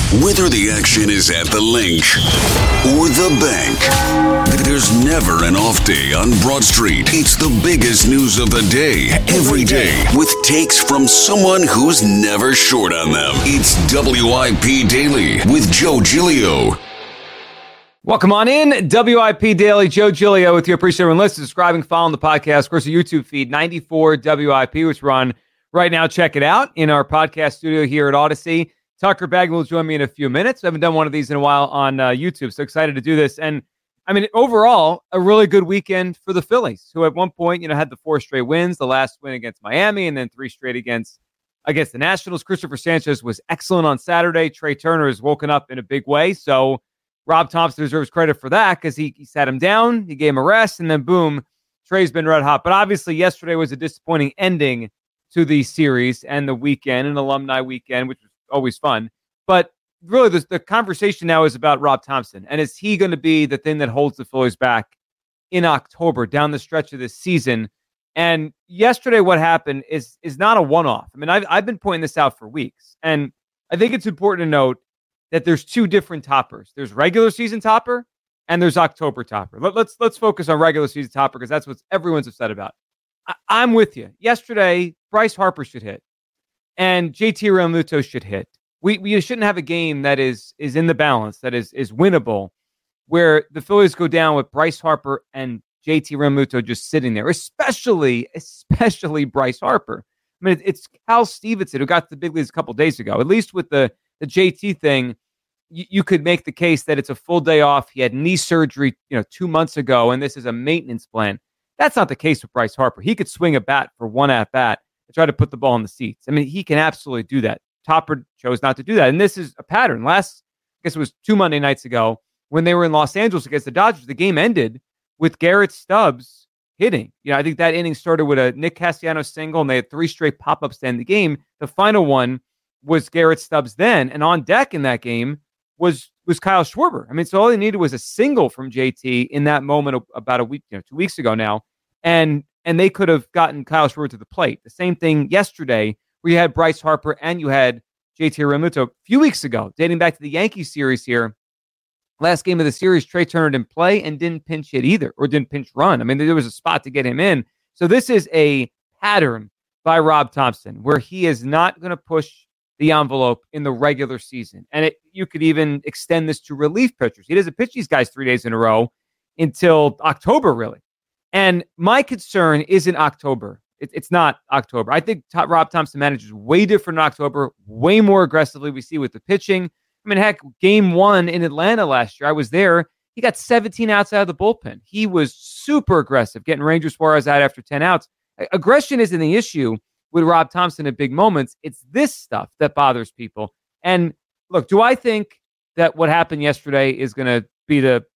Whether the action is at the link or the bank, there's never an off day on Broad Street. It's the biggest news of the day, every day, with takes from someone who's never short on them. It's WIP Daily with Joe Giglio. Welcome on in, WIP Daily, Joe Giglio with you. Appreciate everyone listening, subscribing, following the podcast. Of course, the YouTube feed, 94 WIP, which we're on right now. Check it out in our podcast studio here at Odyssey. Tucker Bagley will join me in a few minutes. I haven't done one of these in a while on YouTube, so excited to do this. And, I mean, overall, a really good weekend for the Phillies, who at one point, had the 4 straight wins, the last win against Miami, and then 3 straight against the Nationals. Christopher Sanchez was excellent on Saturday. Trey Turner has woken up in a big way, so Rob Thompson deserves credit for that because he sat him down, he gave him a rest, and then boom, Trey's been red hot. But obviously, yesterday was a disappointing ending to the series and the weekend, an alumni weekend, which was always fun. But really, the conversation now is about Rob Thompson. And is he going to be the thing that holds the Phillies back in October, down the stretch of this season? And yesterday, what happened is not a one-off. I mean, I've been pointing this out for weeks. And I think it's important to note that there's 2 different toppers. There's regular season topper and there's October topper. Let's focus on regular season topper because that's what everyone's upset about. I'm with you. Yesterday, Bryce Harper should hit and JT Realmuto should hit. We shouldn't have a game that is in the balance, that is winnable, where the Phillies go down with Bryce Harper and JT Realmuto just sitting there, especially Bryce Harper. I mean, it's Cal Stevenson who got to the big leagues a couple days ago. At least with the JT thing, you could make the case that it's a full day off. He had knee surgery, 2 months ago, and this is a maintenance plan. That's not the case with Bryce Harper. He could swing a bat for one at bat and try to put the ball in the seats. I mean, he can absolutely do that. Topper chose not to do that, and this is a pattern. I guess it was 2 Monday nights ago when they were in Los Angeles against the Dodgers. The game ended with Garrett Stubbs hitting. I think that inning started with a Nick Castellanos single, and they had 3 straight pop-ups to end the game. The final one was Garrett Stubbs then, and on deck in that game was Kyle Schwarber. I mean, so all they needed was a single from JT in that moment about a week, 2 weeks ago now, and they could have gotten Kyle Schwarber to the plate. The same thing yesterday, where you had Bryce Harper and you had JT Realmuto a few weeks ago, dating back to the Yankees series here. Last game of the series, Trey Turner didn't play and didn't pinch hit either, or didn't pinch run. I mean, there was a spot to get him in. So this is a pattern by Rob Thompson, where he is not going to push the envelope in the regular season. And you could even extend this to relief pitchers. He doesn't pitch these guys 3 days in a row until October, really. And my concern isn't October. It's not October. I think Rob Thompson manages way different in October, way more aggressively. We see with the pitching. I mean, heck, game 1 in Atlanta last year, I was there. He got 17 outs out of the bullpen. He was super aggressive, getting Ranger Suarez out after 10 outs. Aggression isn't the issue with Rob Thompson at big moments. It's this stuff that bothers people. And look, do I think that what happened yesterday is going to be the,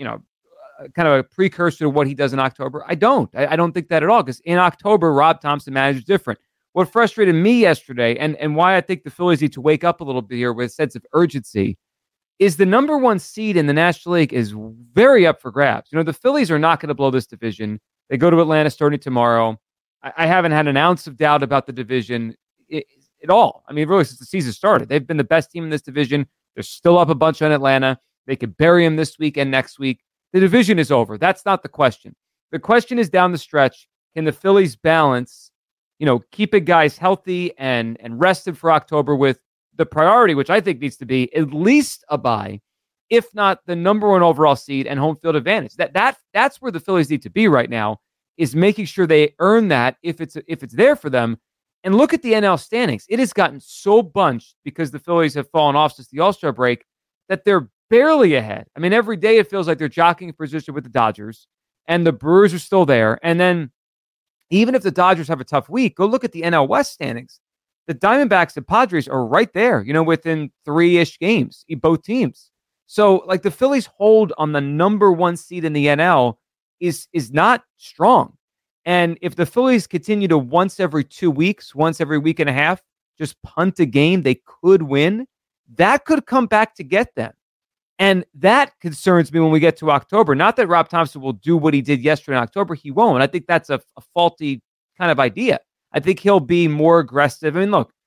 kind of a precursor to what he does in October? I don't think that at all, because in October, Rob Thompson manages different. What frustrated me yesterday, and why I think the Phillies need to wake up a little bit here with a sense of urgency, is the number 1 seed in the National League is very up for grabs. The Phillies are not going to blow this division. They go to Atlanta starting tomorrow. I haven't had an ounce of doubt about the division at all. I mean, really, since the season started, they've been the best team in this division. They're still up a bunch on Atlanta. They could bury them this week and next week. The division is over. That's not the question. The question is down the stretch, can the Phillies balance, keeping guys healthy and rested for October with the priority, which I think needs to be at least a bye, if not the number 1 overall seed and home field advantage. That's where the Phillies need to be right now, is making sure they earn that if it's there for them. And look at the NL standings. It has gotten so bunched because the Phillies have fallen off since the All-Star break that they're barely ahead. I mean, every day it feels like they're jockeying for position with the Dodgers, and the Brewers are still there. And then even if the Dodgers have a tough week, go look at the NL West standings. The Diamondbacks and Padres are right there, within 3-ish games, both teams. So, the Phillies' hold on the number 1 seed in the NL is not strong. And if the Phillies continue to once every 2 weeks, once every week and a half, just punt a game they could win, that could come back to get them. And that concerns me when we get to October. Not that Rob Thompson will do what he did yesterday in October. He won't. I think that's a faulty kind of idea. I think he'll be more aggressive. I mean, look,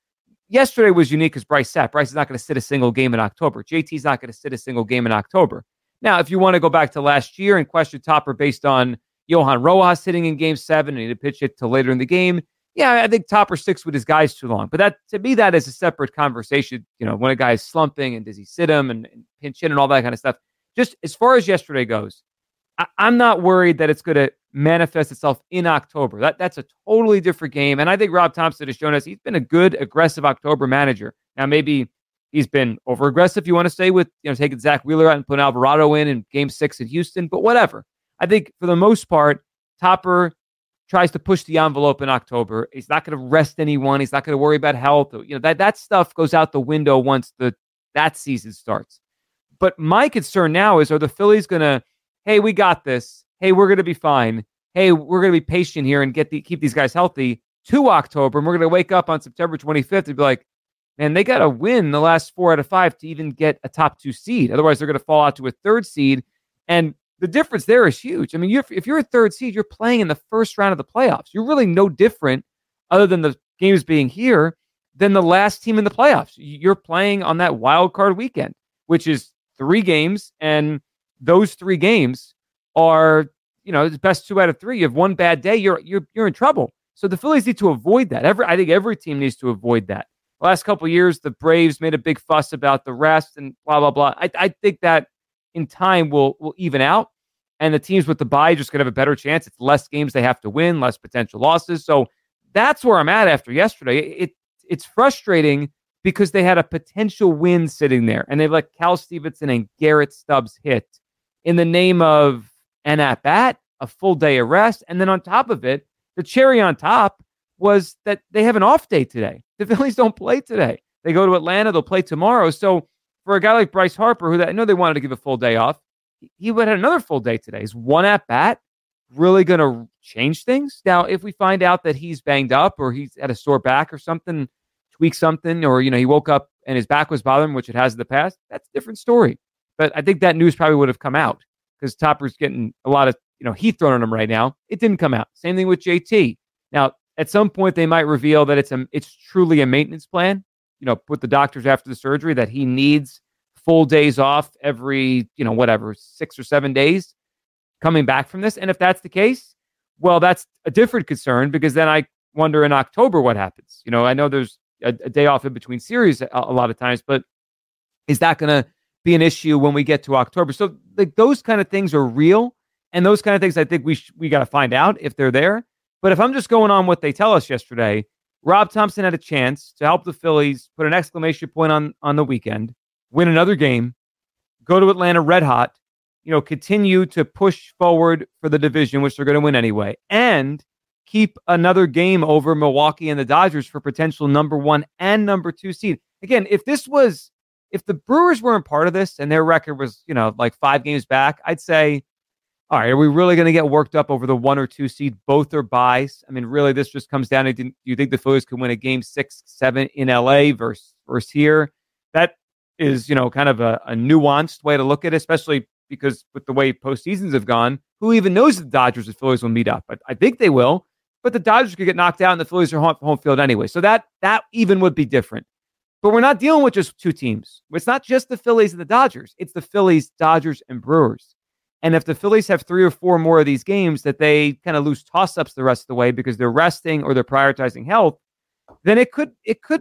yesterday was unique because Bryce sat. Bryce is not going to sit a single game in October. JT's not going to sit a single game in October. Now, if you want to go back to last year and question Topper based on Johan Rojas hitting in Game 7 and he did pitch it till later in the game, yeah, I think Topper sticks with his guys too long. But that, to me, that is a separate conversation. When a guy is slumping and does he sit him and pinch hit and all that kind of stuff. Just as far as yesterday goes, I'm not worried that it's going to manifest itself in October. That's a totally different game. And I think Rob Thomson has shown us he's been a good, aggressive October manager. Now, maybe he's been over-aggressive, you want to say, with taking Zach Wheeler out and putting Alvarado in Game 6 in Houston, but whatever. I think for the most part, Topper tries to push the envelope in October. He's not going to rest anyone. He's not going to worry about health. That stuff goes out the window once that season starts. But my concern now is, are the Phillies going to, hey, we got this. Hey, we're going to be fine. Hey, we're going to be patient here and keep these guys healthy to October. And we're going to wake up on September 25th and be like, man, they got to win the last 4 out of 5 to even get a top 2 seed. Otherwise, they're going to fall out to a 3rd seed. And the difference there is huge. I mean, if you're a 3rd seed, you're playing in the first round of the playoffs. You're really no different, other than the games being here, than the last team in the playoffs. You're playing on that wild card weekend, which is 3 games, and those 3 games are, the best 2 out of 3. You have one bad day, you're in trouble. So the Phillies need to avoid that. I think every team needs to avoid that. The last couple of years, the Braves made a big fuss about the rest and blah, blah, blah. I think that in time will even out, and the teams with the bye just going to have a better chance. It's less games they have to win, less potential losses. So that's where I'm at after yesterday. It's frustrating because they had a potential win sitting there, and they let Cal Stevenson and Garrett Stubbs hit in the name of an at-bat, a full day of rest, and then on top of it, the cherry on top was that they have an off day today. The Phillies don't play today. They go to Atlanta, they'll play tomorrow. So for a guy like Bryce Harper, who I know they wanted to give a full day off, he would have another full day today. Is one at-bat really going to change things? Now, if we find out that he's banged up or he's at a sore back or something, tweak something, or, he woke up and his back was bothering him, which it has in the past, that's a different story. But I think that news probably would have come out because Topper's getting a lot of, heat thrown on him right now. It didn't come out. Same thing with JT. Now, at some point, they might reveal that it's truly a maintenance plan, with the doctors after the surgery, that he needs full days off every, 6 or 7 days coming back from this. And if that's the case, well, that's a different concern, because then I wonder in October what happens. I know there's a day off in between series a lot of times, but is that going to be an issue when we get to October? So those kind of things are real. And those kind of things, I think we got to find out if they're there. But if I'm just going on what they tell us yesterday, Rob Thomson had a chance to help the Phillies put an exclamation point on the weekend, win another game, go to Atlanta red hot, continue to push forward for the division, which they're going to win anyway, and keep another game over Milwaukee and the Dodgers for potential number 1 and number 2 seed. Again, if the Brewers weren't part of this and their record was, like 5 games back, I'd say, all right, are we really going to get worked up over the 1 or 2 seed? Both are buys. I mean, really, this just comes down to, do you think the Phillies can win a game 6, 7 in LA versus here? That is, kind of a nuanced way to look at it, especially because with the way postseasons have gone, who even knows if the Dodgers and Phillies will meet up? But I think they will. But the Dodgers could get knocked out and the Phillies are home field anyway. So that even would be different. But we're not dealing with just 2 teams. It's not just the Phillies and the Dodgers. It's the Phillies, Dodgers, and Brewers. And if the Phillies have 3 or 4 more of these games that they kind of lose toss-ups the rest of the way because they're resting or they're prioritizing health, then it could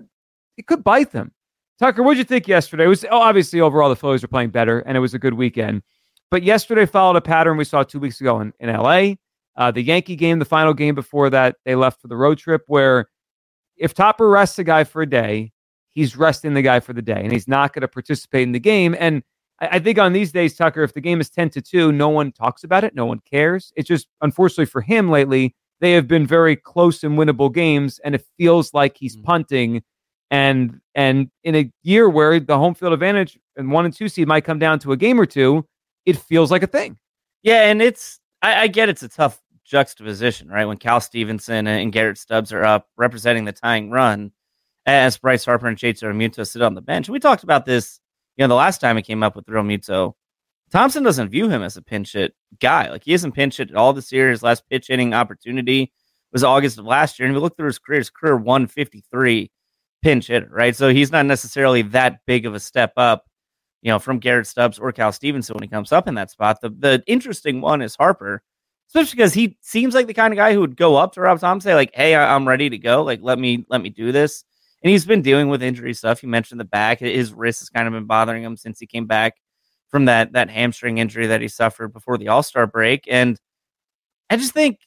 bite them. Tucker, what did you think yesterday? It was obviously overall the Phillies are playing better, and it was a good weekend. But yesterday followed a pattern we saw 2 weeks ago in LA. The Yankee game, the final game before that, they left for the road trip, where if Topper rests a guy for a day, he's resting the guy for the day, and he's not going to participate in the game. And I think on these days, Tucker, if the game is 10-2, no one talks about it. No one cares. It's just, unfortunately for him lately, they have been very close and winnable games, and it feels like he's punting. And in a year where the home field advantage and 1 and 2 seed might come down to a game or 2, it feels like a thing. Yeah, and I get it's a tough juxtaposition, right? When Cal Stevenson and Garrett Stubbs are up representing the tying run, as Bryce Harper and JT Realmuto sit on the bench. We talked about this, the last time he came up with Realmuto. Thomson doesn't view him as a pinch hit guy. Like, he hasn't pinch hit at all this year. His last pitch hitting opportunity was August of last year. And if you look through his career 153 pinch hitter, right? So he's not necessarily that big of a step up, from Garrett Stubbs or Cal Stevenson when he comes up in that spot. The interesting one is Harper, especially because he seems like the kind of guy who would go up to Rob Thompson, say like, "Hey, I'm ready to go. Like, let me do this." And he's been dealing with injury stuff. You mentioned the back; his wrist has kind of been bothering him since he came back from that hamstring injury that he suffered before the All-Star break. And I just think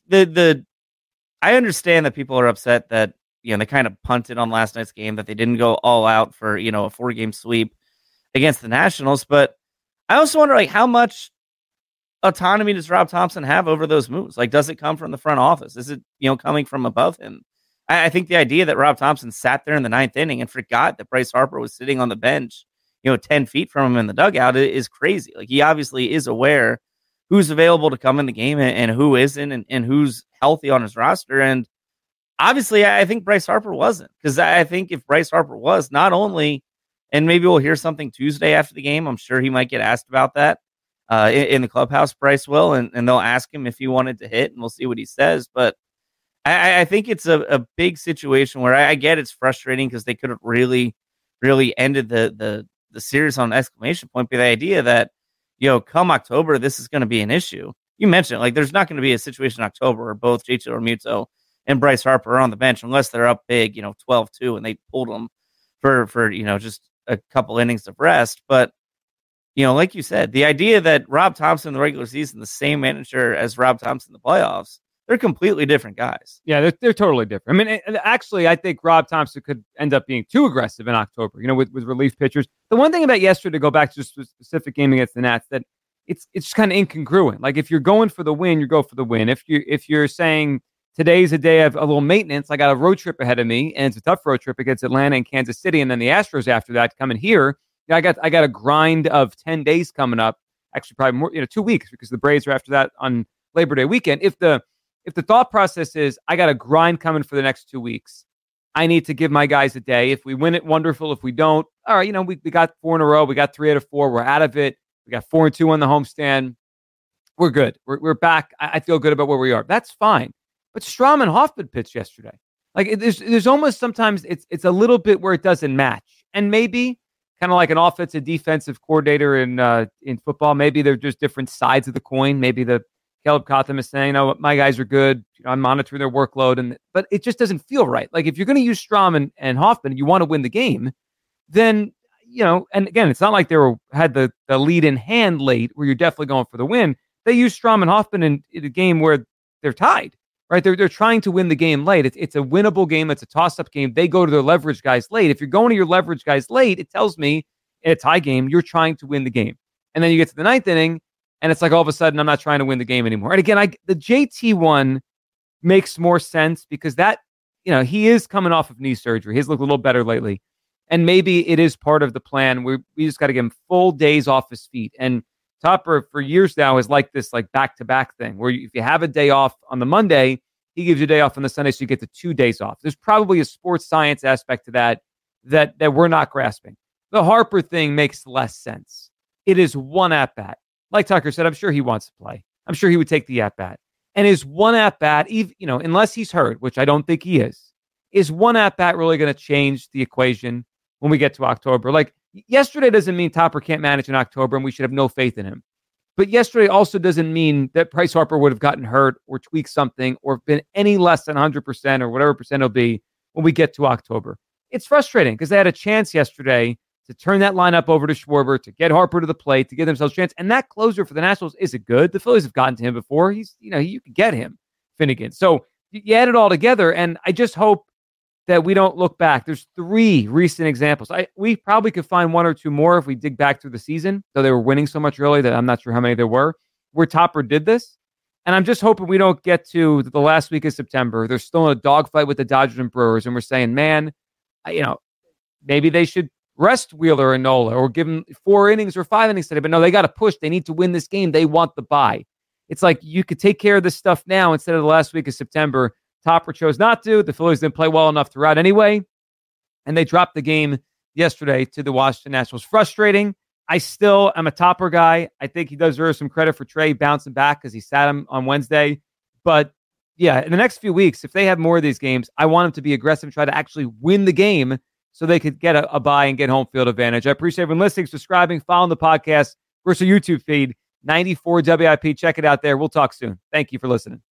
I understand that people are upset that they kind of punted on last night's game, that they didn't go all out for a 4-game sweep against the Nationals. But I also wonder, like, how much autonomy does Rob Thompson have over those moves? Like, does it come from the front office? Is it coming from above him? I think the idea that Rob Thompson sat there in the 9th inning and forgot that Bryce Harper was sitting on the bench 10 feet from him in the dugout is crazy. Like, he obviously is aware who's available to come in the game and who isn't, and who's healthy on his roster. And obviously, I think Bryce Harper wasn't, because I think if Bryce Harper was, not only, and maybe we'll hear something Tuesday after the game, I'm sure he might get asked about that in the clubhouse, Bryce will, and they'll ask him if he wanted to hit, and we'll see what he says. But I think it's a big situation where I get it's frustrating because they could have really, really ended the series on an exclamation point, but the idea that, come October, this is going to be an issue. You mentioned, like, there's not going to be a situation in October where both JT Realmuto and Bryce Harper are on the bench unless they're up big, 12-2, and they pulled them for just a couple innings of rest. But, like you said, the idea that Rob Thompson in the regular season, the same manager as Rob Thompson in the playoffs, they're completely different guys. Yeah, they're totally different. I mean, actually, I think Rob Thompson could end up being too aggressive in October, with relief pitchers. The one thing about yesterday, to go back to just a specific game against the Nats, that it's just kind of incongruent. Like, if you're going for the win, you go for the win. If you're saying today's a day of a little maintenance, I got a road trip ahead of me, and it's a tough road trip against Atlanta and Kansas City, and then the Astros after that coming here. I got a grind of 10 days coming up. Actually, probably more, 2 weeks, because the Braves are after that on Labor Day weekend. If the thought process is, I got a grind coming for the next 2 weeks, I need to give my guys a day. If we win it, wonderful. If we don't, all right, we got 4 in a row. We got 3 out of 4. We're out of it. We got 4-2 on the homestand. We're good. We're back. I feel good about where we are. That's fine. But Strahm and Hoffman pitched yesterday. Like, there's almost sometimes it's a little bit where it doesn't match. And maybe kind of like an offensive defensive coordinator in football, maybe they're just different sides of the coin. Maybe the Caleb Cotham is saying, my guys are good. I'm monitoring their workload. But it just doesn't feel right. Like, if you're going to use Strahm and Hoffman and you want to win the game, then, and again, it's not like they had the lead in hand late where you're definitely going for the win. They use Strahm and Hoffman in a game where they're tied, right? They're trying to win the game late. It's a winnable game. It's a toss-up game. They go to their leverage guys late. If you're going to your leverage guys late, it tells me in a tie game, you're trying to win the game. And then you get to the 9th inning, and it's like all of a sudden, I'm not trying to win the game anymore. And again, the JT one makes more sense because that, he is coming off of knee surgery. He's looked a little better lately. And maybe it is part of the plan. We just got to give him full days off his feet. And Topper, for years now, is like this back-to-back thing where if you have a day off on the Monday, he gives you a day off on the Sunday, so you get the 2 days off. There's probably a sports science aspect to that we're not grasping. The Harper thing makes less sense. It is one at-bat. Like Tucker said, I'm sure he wants to play. I'm sure he would take the at-bat. And is one at-bat, unless he's hurt, which I don't think he is one at-bat really going to change the equation when we get to October? Like, yesterday doesn't mean Topper can't manage in October and we should have no faith in him. But yesterday also doesn't mean that Bryce Harper would have gotten hurt or tweaked something or been any less than 100% or whatever percent it'll be when we get to October. It's frustrating because they had a chance yesterday to turn that lineup over to Schwarber, to get Harper to the plate, to give themselves a chance. And that closer for the Nationals isn't good. The Phillies have gotten to him before. You can get him, Finnegan. So you add it all together, and I just hope that we don't look back. There's 3 recent examples. We probably could find 1 or 2 more if we dig back through the season, though they were winning so much early that I'm not sure how many there were, where Topper did this. And I'm just hoping we don't get to the last week of September. They're still in a dogfight with the Dodgers and Brewers, and we're saying, man, maybe they should rest Wheeler and Nola or give them 4 innings or 5 innings today. But no, they got to push. They need to win this game. They want the bye. It's like you could take care of this stuff now instead of the last week of September. Topper chose not to. The Phillies didn't play well enough throughout anyway. And they dropped the game yesterday to the Washington Nationals. Frustrating. I still am a Topper guy. I think he does deserve some credit for Trey bouncing back because he sat him on Wednesday. But yeah, in the next few weeks, if they have more of these games, I want him to be aggressive and try to actually win the game so they could get a bye and get home field advantage. I appreciate everyone listening, subscribing, following the podcast. Of course, our YouTube feed, 94 WIP. Check it out there. We'll talk soon. Thank you for listening.